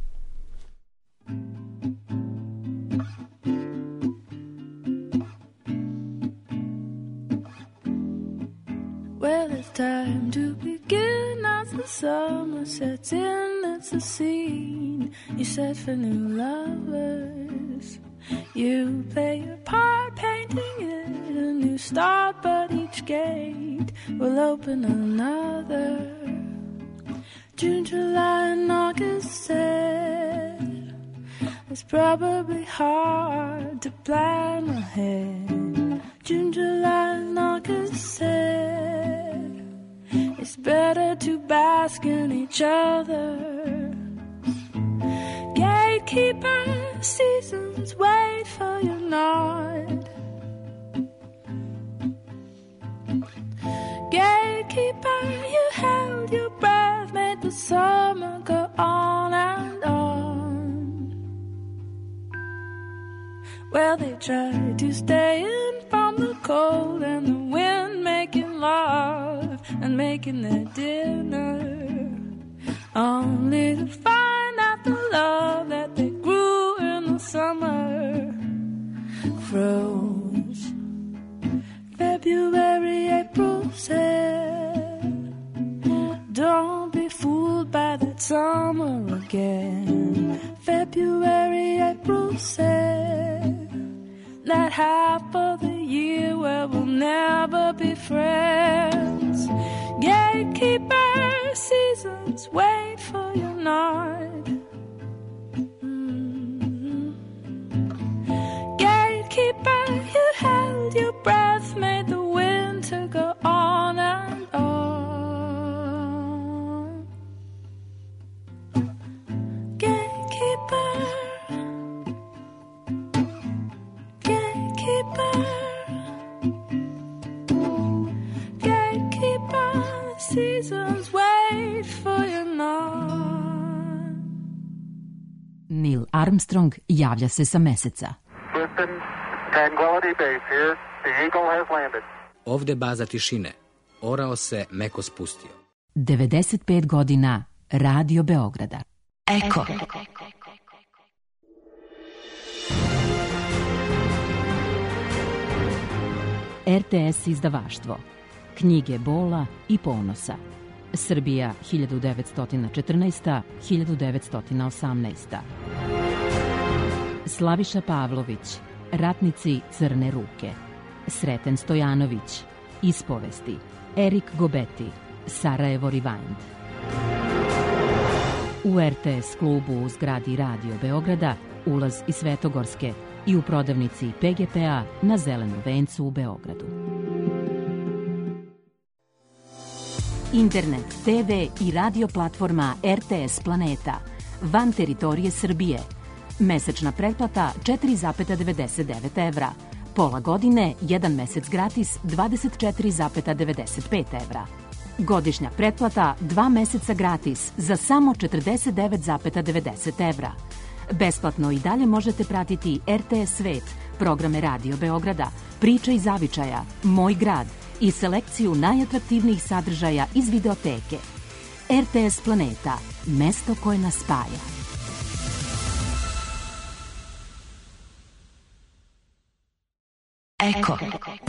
Well, it's time to begin as the summer sets in. It's a scene you set for new lovers. You play your part, painting it a new start, but each gate will open another. June, July, and August said it's probably hard to plan ahead. June, July, and August said it's better to bask in each other. Gatekeeper, seasons wait for your nod. Gatekeeper, you held your breath, made the summer go on and on. Well, they tried to stay in from the cold and the wind, making love and making their dinner, only to find out the love that they grew in the summer froze. February, April said, don't be fooled by that summer again. February, April said, that half of the year where we'll never be friends. Gatekeeper, seasons wait for your nod. Mm-hmm. Gatekeeper, you held your breath, made the winter go on and on. Gatekeeper, Gatekeeper, Gatekeeper, seasons wait for your nod. Neil Armstrong javlja se sa meseca. Houston, Tranquility Base here. The Eagle has landed. Ovde baza tišine. Orao se meko spustio. devedeset pet godina Radio Beograda. Eko. R T S izdavaštvo. Knjige bola i ponosa. Srbija hiljadu devetsto četrnaesta do hiljadu devetsto osamnaesta. Slaviša Pavlović, Ratnici crne ruke. Sreten Stojanović, Ispovesti. Erik Gobeti, Sarajevo Rewind. U R T S klubu u zgradi Radio Beograda ulaz iz Svetogorske i u prodavnici P G P-a na Zelenom vencu u Beogradu. Internet, T V i radio platforma R T S Planeta van teritorije Srbije. Mesečna pretplata četiri zarez devedeset devet evra. Pola godine, jedan mesec gratis dvadeset četiri zarez devedeset pet evra. Godišnja pretplata dva meseca gratis za samo četrdeset devet zarez devedeset evra. Besplatno i dalje možete pratiti R T S Svet, programe Radio Beograda, Priče iz zavičaja, Moj grad i selekciju najatraktivnijih sadržaja iz videoteke. R T S Planeta, mesto koje nas spaja. Eko.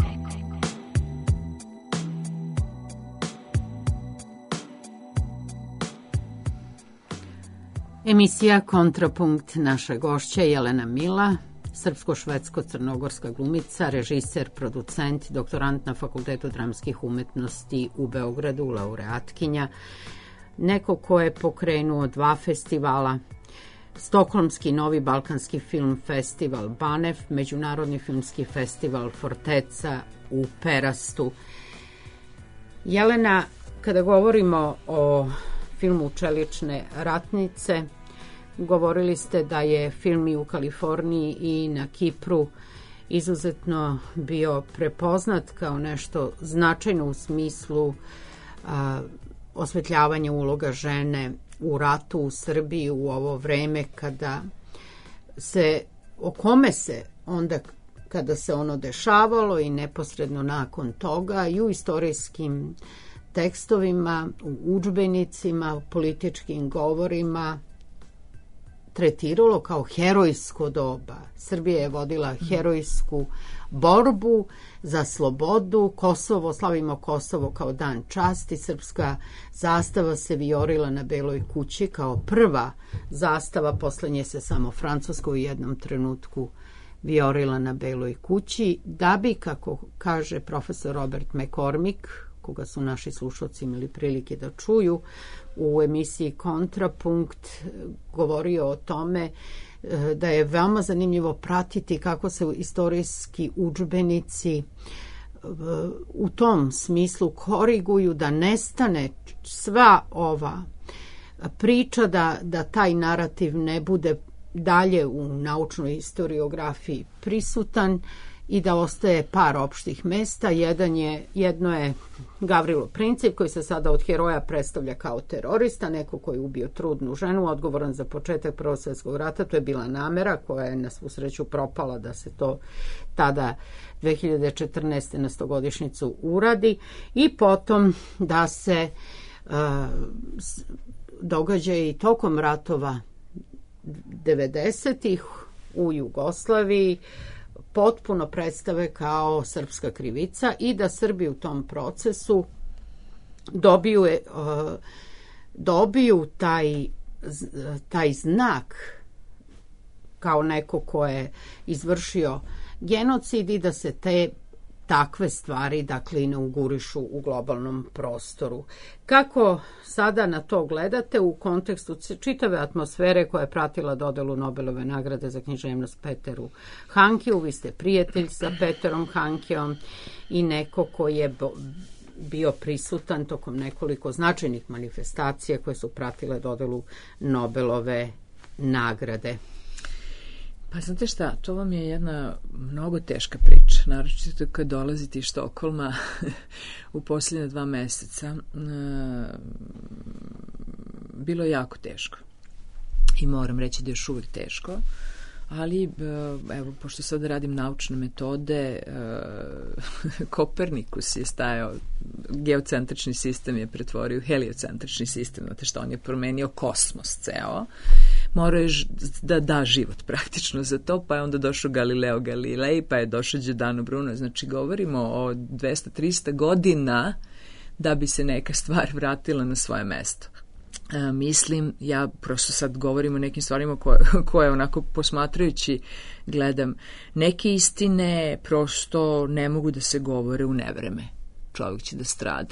Emisija Kontrapunkt, naša gošća Jelena Mila, srpsko-švedsko-crnogorska glumica, režiser, producent, doktorant na Fakultetu dramskih umetnosti u Beogradu, laureatkinja, neko ko je pokrenuo dva festivala, Stokholmski Novi Balkanski film festival Banev, Međunarodni filmski festival Forteca u Perastu. Jelena, kada govorimo o filmu Čelične ratnice, govorili ste da je film i u Kaliforniji i na Kipru izuzetno bio prepoznat kao nešto značajno u smislu a, osvetljavanje uloga žene u ratu u Srbiji u ovo vreme kada se, o kome se onda kada se ono dešavalo i neposredno nakon toga i u istorijskim tekstovima, u udžbenicima, u političkim govorima tretiralo kao herojsko doba. Srbija je vodila herojsku borbu za slobodu, Kosovo, slavimo Kosovo kao dan časti, srpska zastava se vijorila na Beloj kući kao prva zastava, posle nje se samo francuska u jednom trenutku vijorila na Beloj kući, da bi, kako kaže profesor Robert McCormick, koga su naši slušalci imali prilike da čuju, u emisiji Kontrapunkt govorio o tome da je veoma zanimljivo pratiti kako se istorijski udžbenici u tom smislu koriguju, da nestane sva ova priča, da, da taj narativ ne bude dalje u naučnoj historiografiji prisutan i da ostaje par opštih mesta. Jedan je, jedno je Gavrilo Princip, koji se sada od heroja predstavlja kao terorista, neko koji je ubio trudnu ženu, odgovoran za početak Prvog svjetskog rata. To je bila namera koja je na svu sreću propala da se to tada dve hiljade četrnaeste na stogodišnjicu uradi i potom da se uh, događa i tokom ratova devedesetih u Jugoslaviji potpuno predstave kao srpska krivica i da Srbi u tom procesu dobiju, uh, dobiju taj, taj znak kao neko ko je izvršio genocid i da se te takve stvari, dakle, inaugurišu u globalnom prostoru. Kako sada na to gledate u kontekstu čitave atmosfere koja je pratila dodelu Nobelove nagrade za književnost Peteru Hankeu? Vi ste prijatelj sa Peterom Hankeom i neko koji je bio prisutan tokom nekoliko značajnih manifestacija koje su pratile dodelu Nobelove nagrade. Pa znate šta, to vam je jedna mnogo teška priča, naročito kad dolazite iz Štokholma u posljednje dva meseca. Bilo je jako teško i moram reći da je još uvijek teško, ali evo, pošto sad radim naučne metode, Kopernikus je stajao, geocentrični sistem je pretvorio u heliocentrični sistem, znate što, on je promenio kosmos ceo, morao je da da život praktično za to, pa je onda došao Galileo Galilei, pa je došao Giordano Bruno, znači govorimo o dvesta do trista godina da bi se neka stvar vratila na svoje mesto. E, mislim, ja prosto sad govorim o nekim stvarima koje, koje onako posmatrajući gledam, neke istine prosto ne mogu da se govore u nevreme. Čovjek će da strada.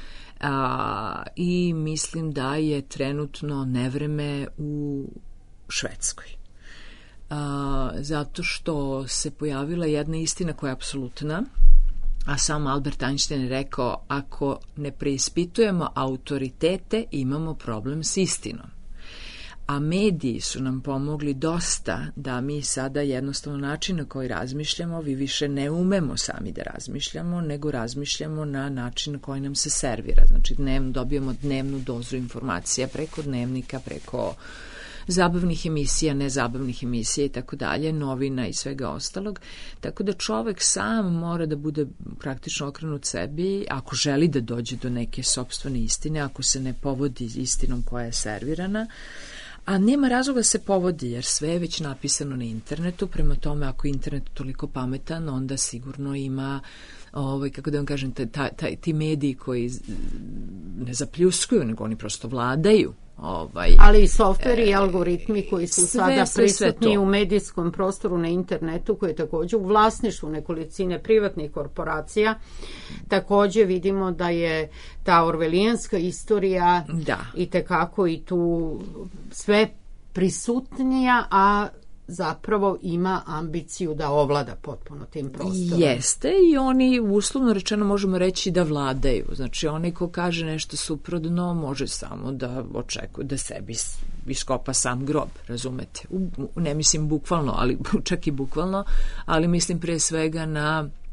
A, i mislim da je trenutno nevreme u Švedskoj. A, zato što se pojavila jedna istina koja je apsolutna, a sam Albert Einstein je rekao, ako ne preispitujemo autoritete, imamo problem s istinom. A mediji su nam pomogli dosta da mi sada jednostavno način na koji razmišljamo, vi više ne umemo sami da razmišljamo, nego razmišljamo na način na koji nam se servira. Znači dnevno, dobijamo dnevnu dozu informacija preko dnevnika, preko zabavnih emisija, nezabavnih emisija i tako dalje, novina i svega ostalog. Tako da čovek sam mora da bude praktično okrenut sebi, ako želi da dođe do neke sopstvene istine, ako se ne povodi istinom koja je servirana. A nema razloga da se povodi, jer sve je već napisano na internetu, prema tome ako je internet toliko pametan, onda sigurno ima, ovaj, kako da vam kažem, taj, taj, ti mediji koji ne zapljuskuju, nego oni prosto vladaju. Ovaj, ali i softveri e, i algoritmi koji su sve, sada sve, prisutni sve u medijskom prostoru na internetu, koji je također u vlasništvu nekolicine privatnih korporacija. Također vidimo da je ta orvelijanska istorija da. i tekako i tu sve prisutnija, a zapravo ima ambiciju da ovlada potpuno tim prostorom. Jeste, i oni uslovno rečeno možemo reći da vladaju. Znači onaj ko kaže nešto suprotno može samo da očekuje da sebi iskopa sam grob, razumete? U, ne mislim bukvalno, ali čak i bukvalno, ali mislim prije svega na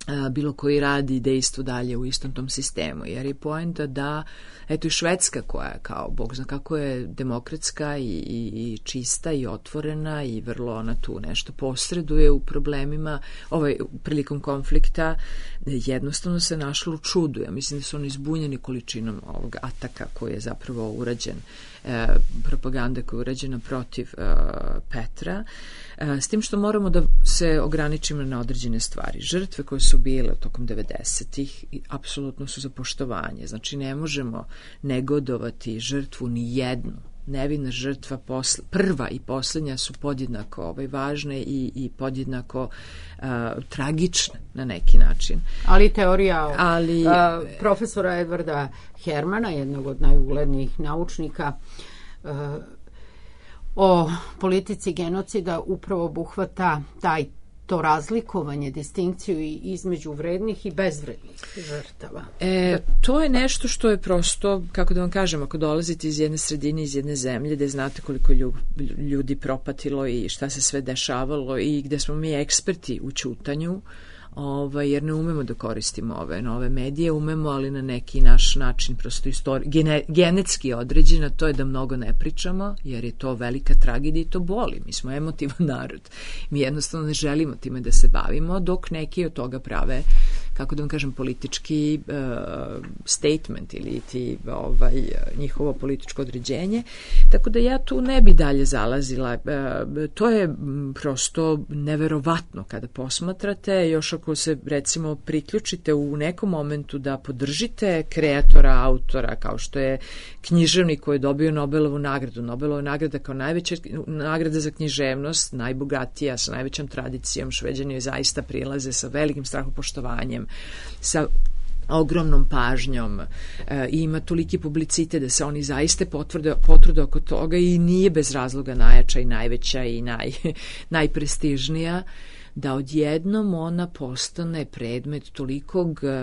bilo koji radi dejstvo dalje u istom tom sistemu, jer je poenta da, eto i Švedska koja je kao, Bog zna kako je demokratska i, i, i čista i otvorena i vrlo ona tu nešto posreduje u problemima, ovaj, prilikom konflikta, jednostavno se našlo u čudu. Ja mislim da su oni izbunjeni količinom ovog ataka koji je zapravo urađen, e, propaganda koja je urađena protiv e, Petra, e, s tim što moramo da se ograničimo na određene stvari. Žrtve koje su bile tokom devedesetih apsolutno su za poštovanje. Znači ne možemo negodovati žrtvu ni jednu. Nevina žrtva posle, prva i poslednja su podjednako ovaj, važne i, i podjednako uh, tragične na neki način. Ali teorija Ali, uh, profesora Edvarda Hermana, jednog od najuglednijih naučnika, uh, o politici genocida upravo obuhvata taj to razlikovanje, distinkciju između vrednih i bezvrednih žrtava. E, to je nešto što je prosto, kako da vam kažem, ako dolazite iz jedne sredine, iz jedne zemlje, gde znate koliko ljudi propatilo i šta se sve dešavalo i gde smo mi eksperti u ćutanju, ovaj, jer ne umemo da koristimo ove nove medije, umemo, ali na neki naš način prosto istori, gene, genetski određena, to je da mnogo ne pričamo, jer je to velika tragedija i to boli. Mi smo emotivan narod. Mi jednostavno ne želimo time da se bavimo, dok neki od toga prave, kako da vam kažem, politički uh, statement ili ti ovaj, njihovo političko određenje. Tako da ja tu ne bi dalje zalazila. Uh, to je prosto neverovatno kada posmatrate, još ako se recimo priključite u nekom momentu da podržite kreatora, autora, kao što je književnik koji je dobio Nobelovu nagradu. Nobelova nagrada kao najveća nagrada za književnost, najbogatija, sa najvećom tradicijom. Šveđani joj zaista prilaze sa velikim strahopoštovanjem, sa ogromnom pažnjom e, i ima toliki publicite da se oni zaista potvrde, potrude oko toga i nije bez razloga najjača i najveća i naj, najprestižnija, da odjednom ona postane predmet tolikog e,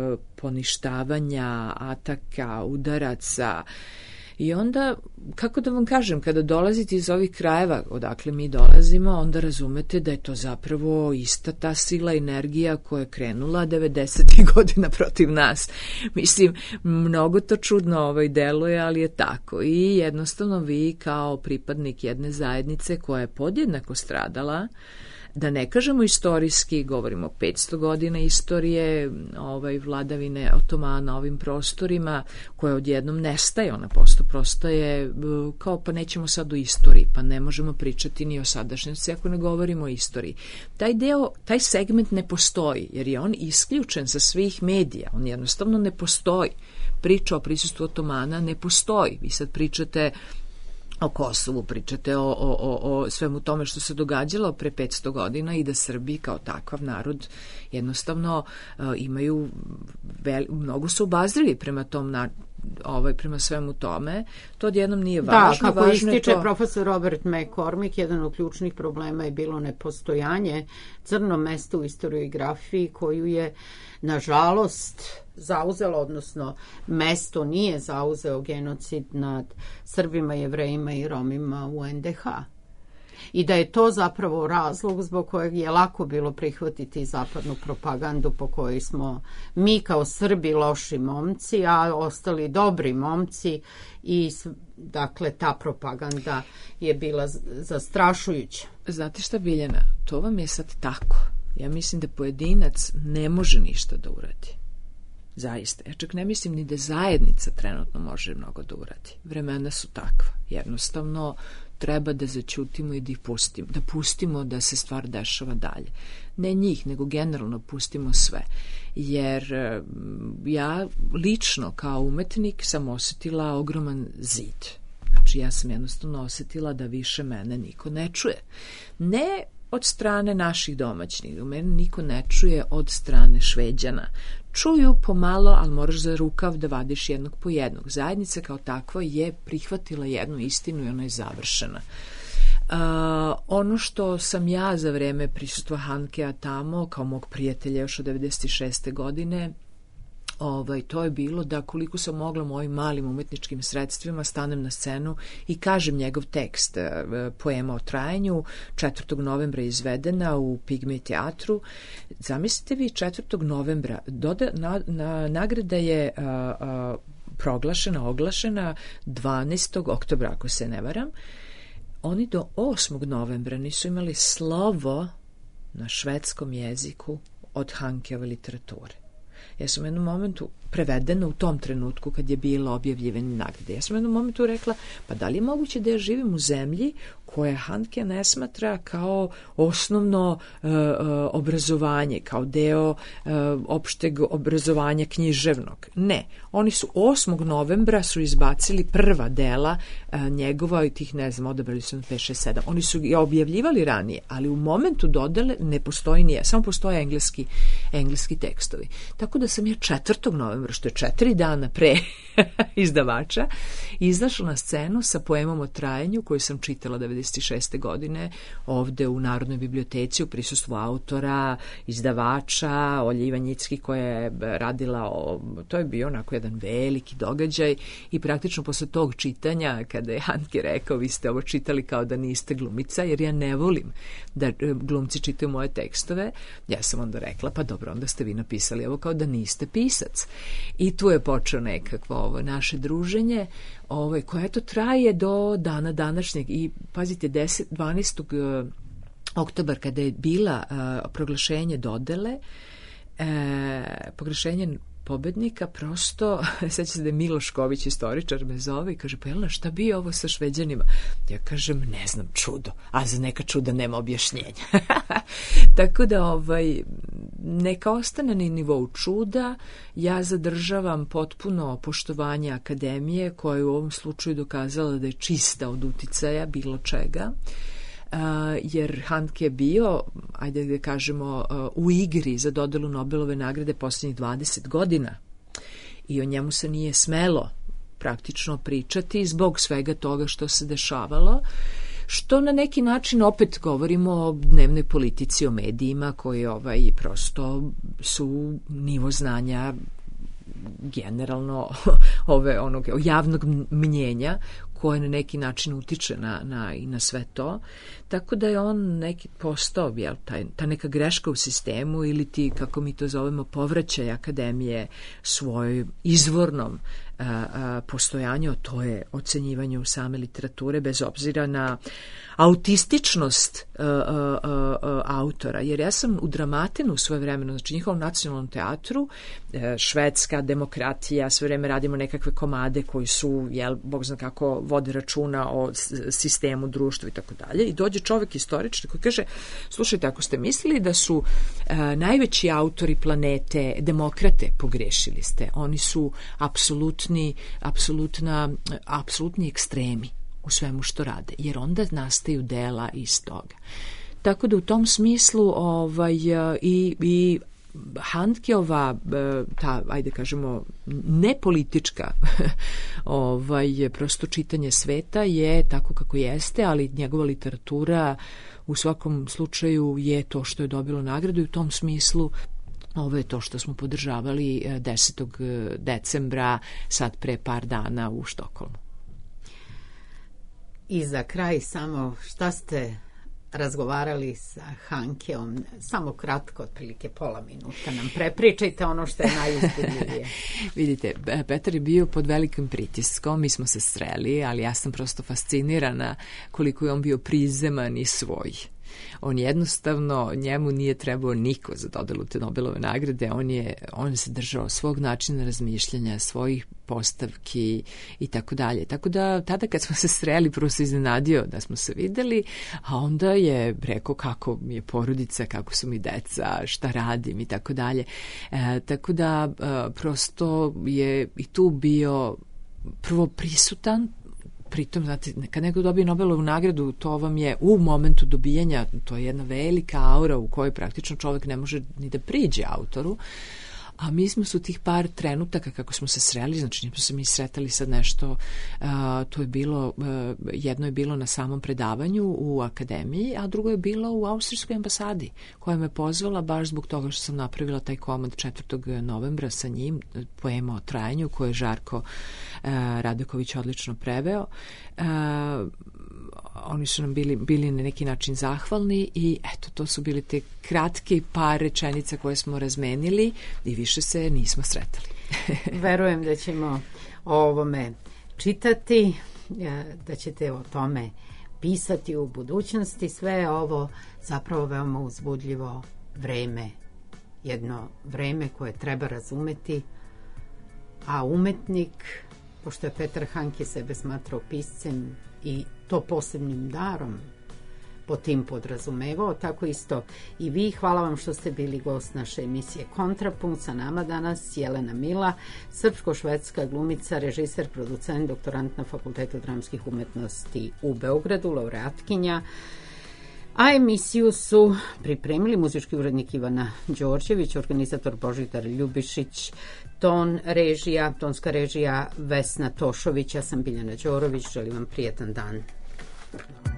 poništavanja, ataka, udaraca. I onda, kako da vam kažem, kada dolazite iz ovih krajeva odakle mi dolazimo, onda razumete da je to zapravo ista ta sila, energija koja je krenula devedesetih godina protiv nas. Mislim, mnogo to čudno ovaj deluje, ali je tako. I jednostavno vi kao pripadnik jedne zajednice koja je podjednako stradala, da ne kažemo istorijski, govorimo o petsto godina istorije ovaj, vladavine Otomana na ovim prostorima, koja odjednom nestaje, ona posto prostaje kao pa nećemo sad o istoriji, pa ne možemo pričati ni o sadašnjosti ako ne govorimo o istoriji. Taj deo, taj segment ne postoji, jer je on isključen sa svih medija, on jednostavno ne postoji. Priča o prisustvu Otomana ne postoji. Vi sad pričate o Kosovu, pričate o, o, o, o svemu tome što se događalo pre petsto godina i da Srbi kao takav narod jednostavno uh, imaju vel, mnogo su obazrivi prema tom na, ovaj, prema svemu tome. To odjednom nije važno. Da, kako važno ističe to... profesor Robert McCormick, jedan od ključnih problema je bilo nepostojanje crno mesto u historiografiji koju je nažalost zauzelo, odnosno mesto nije zauzeo genocid nad Srbima, Jevrejima i Romima u en de ha. I da je to zapravo razlog zbog kojeg je lako bilo prihvatiti zapadnu propagandu po kojoj smo mi kao Srbi loši momci, a ostali dobri momci i dakle ta propaganda je bila zastrašujuća. Znate šta, Biljana, to vam je sad tako. Ja mislim da pojedinac ne može ništa da uradi. Zaista. Ja čak ne mislim ni da zajednica trenutno može mnogo da uradi. Vremena su takva. Jednostavno treba da zaćutimo i da ih pustimo. Da pustimo da se stvar dešava dalje. Ne njih, nego generalno pustimo sve. Jer ja lično kao umetnik sam osetila ogroman zid. Znači ja sam jednostavno osetila da više mene niko ne čuje. Ne od strane naših domaćnih. U mene niko ne čuje od strane Šveđana. Čuju pomalo, ali moraš za rukav da vadiš jednog po jednog. Zajednica kao takva je prihvatila jednu istinu i ona je završena. Uh, ono što sam ja za vreme prisustva Hankea tamo, kao mog prijatelja još od devedeset šeste godine, Ovaj, to je bilo da koliko sam mogla mojim malim umetničkim sredstvima stanem na scenu i kažem njegov tekst, poema o trajanju, četvrtog novembra izvedena u Pigmej teatru. Zamislite vi, četvrtog novembra, doda, na, na, nagrada je a, a, proglašena, oglašena dvanaestog oktobra, ako se ne varam. Oni do osmog novembra nisu imali slovo na švedskom jeziku od Hankeove literature. Ja sam u jednom momentu prevedena u tom trenutku kad je bilo objavljivanje nagrade. Ja sam u jednom momentu rekla, pa da li je moguće da ja živim u zemlji koje Handke ne smatra kao osnovno e, e, obrazovanje, kao deo e, opšteg obrazovanja književnog? Ne. Oni su osmog novembra su izbacili prva dela e, njegova i tih, ne znam, odabrali su na pet, šest, sedam. Oni su je objavljivali ranije, ali u momentu dodele ne postoji nije, samo postoje engleski, engleski tekstovi. Tako da sam ja četvrtog novembra, što je četiri dana pre izdavača, izašla na scenu sa poemom o trajanju koju sam čitala devedeset šeste godine ovde u Narodnoj biblioteci u prisustvu autora, izdavača, Olje Ivanjicki koja je radila, o, to je bio onako jedan veliki događaj i praktično posle tog čitanja, kada je Handke rekao, vi ste ovo čitali kao da niste glumica, jer ja ne volim da glumci čitaju moje tekstove, ja sam onda rekla, pa dobro, onda ste vi napisali ovo kao da niste pisac. I tu je počeo nekakvo ovo naše druženje, ovaj, koje to traje do dana današnjeg. I pazite, deset, dvanaestog oktobar kada je bila uh, proglašenje dodele, uh, proglašenje pobednika, prosto, seća se da je Miloš Ković, istoričar, me zove i kaže, pa Jelena, šta bi ovo sa Šveđanima? Ja kažem, ne znam, čudo, a za neka čuda nema objašnjenja. Tako da, ovaj, neka ostane na nivou čuda, ja zadržavam potpuno poštovanje akademije, koja je u ovom slučaju dokazala da je čista od uticaja bilo čega. Uh, jer Handke je bio, ajde da kažemo, uh, u igri za dodelu Nobelove nagrade posljednjih dvadeset godina i o njemu se nije smelo praktično pričati zbog svega toga što se dešavalo, što na neki način opet govorimo o dnevnoj politici, o medijima koji ovaj, prosto su nivo znanja generalno ove onog javnog mnjenja koje na neki način utiče na, na, i na sve to. Tako da je on neki postao, jel, taj, ta neka greška u sistemu ili ti, kako mi to zovemo, povraćaj akademije svojoj izvornom a, a, postojanju, to je ocenjivanju same literature bez obzira na autističnost a, a, a, autora. Jer ja sam u Dramatenu svoje vremeno, znači njihovom nacionalnom teatru, a, švedska demokratija, sve vreme radimo nekakve komade koji su, jel, bog zna kako, vode računa o sistemu, društvu i tako dalje. I dođe čovjek istoričar koji kaže, slušajte, ako ste mislili da su a, najveći autori planete demokrate, pogrešili ste. Oni su apsolutni, apsolutna, apsolutni ekstremi u svemu što rade, jer onda nastaju dela iz toga. Tako da u tom smislu ovaj, i, i Handkeova, ta, ajde kažemo, nepolitička ovaj, prosto čitanje sveta je tako kako jeste, ali njegova literatura u svakom slučaju je to što je dobilo nagradu i u tom smislu ovo je to što smo podržavali desetog decembra, sad pre par dana u Štokholmu. I za kraj samo šta ste razgovarali sa Hankeom, samo kratko, otprilike pola minuta nam prepričajte ono što je najuzbudljivije. Vidite, Petar je bio pod velikim pritiskom, mi smo se sreli, ali ja sam prosto fascinirana koliko je on bio prizeman i svoj. On jednostavno, njemu nije trebao niko za dodelu te Nobelove nagrade, on je, on se držao svog načina razmišljanja, svojih postavki i tako dalje. Tako da tada kad smo se sreli, prvo se iznenadio da smo se videli, a onda je rekao kako mi je porodica, kako su mi deca, šta radim i tako dalje. E, tako da e, prosto je i tu bio prvo prisutan. Pritom, znate, kad neko dobije Nobelovu nagradu, to vam je u momentu dobijanja, to je jedna velika aura u kojoj praktično čovjek ne može ni da priđe autoru, a mi smo su tih par trenutaka kako smo se sreli, znači nismo se mi sretali sad nešto, uh, to je bilo, uh, jedno je bilo na samom predavanju u akademiji, a drugo je bilo u austrijskoj ambasadi, koja me pozvala baš zbog toga što sam napravila taj komad četvrtog novembra sa njim, poema o trajanju, koje je Žarko uh, Radeković odlično preveo. Uh, oni su nam bili, bili na neki način zahvalni i eto, to su bili te kratke par rečenica koje smo razmenili i više se nismo sretali. Verujem da ćemo o ovome čitati, da ćete o tome pisati u budućnosti. Sve je ovo zapravo veoma uzbudljivo vreme, jedno vreme koje treba razumeti, a umetnik, pošto je Petar Handke sebe smatrao piscem i to posebnim darom po tim podrazumevao, tako isto i vi. Hvala vam što ste bili gost naše emisije Kontrapunkt. Sa nama danas Jelena Mila, srpsko-švedska glumica, režiser, producent, doktorant na Fakultetu dramskih umetnosti u Beogradu, laureatkinja. A emisiju su pripremili muzički urednik Ivana Đorđević, organizator Božidar Ljubišić, ton režija, tonska režija Vesna Tošović, ja sam Biljana Đorović, želim vam prijetan dan.